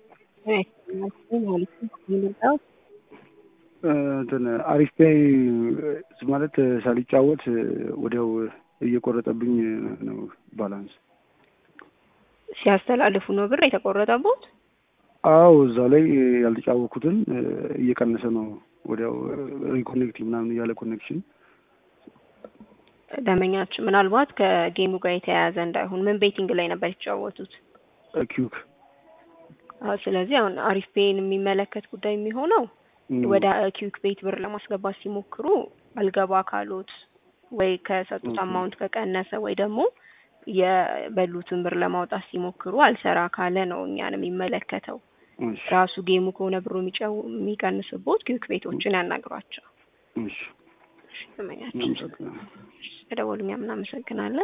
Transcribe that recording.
እንትን አሪፍ ፔይ ማለት ሳልጫወት ወዲያው እየቆረጠብኝ ነው ባላንስ። ሲያስተላልፉ ነው ብር የተቆረጠበት? አዎ እዛ ላይ ያልተጫወኩትን እየቀነሰ ነው ወዲያው ሪኮኔክት ምናምን ያለ ኮኔክሽን። ደመኛችሁ ምናልባት ከጌሙ ጋር የተያያዘ እንዳይሆን ምን ቤቲንግ ላይ ነበር የተጫወቱት? ኪዩክ። ስለዚህ አሁን አሪፍ ፔይን የሚመለከት ጉዳይ የሚሆነው ወደ ኪዩክ ቤት ብር ለማስገባት ሲሞክሩ አልገባ ካሉት ወይ ከሰጡት አማውንት ከቀነሰ ወይ ደግሞ የበሉትን ብር ለማውጣት ሲሞክሩ አልሰራ ካለ ነው እኛን የሚመለከተው። ራሱ ጌሙ ከሆነ ብሩ የሚቀንስቦት ኪዩክ ቤቶችን ያናግሯቸው። እሺ ደመኛችሁ ደወሉኛ ምናምን አመሰግናለን።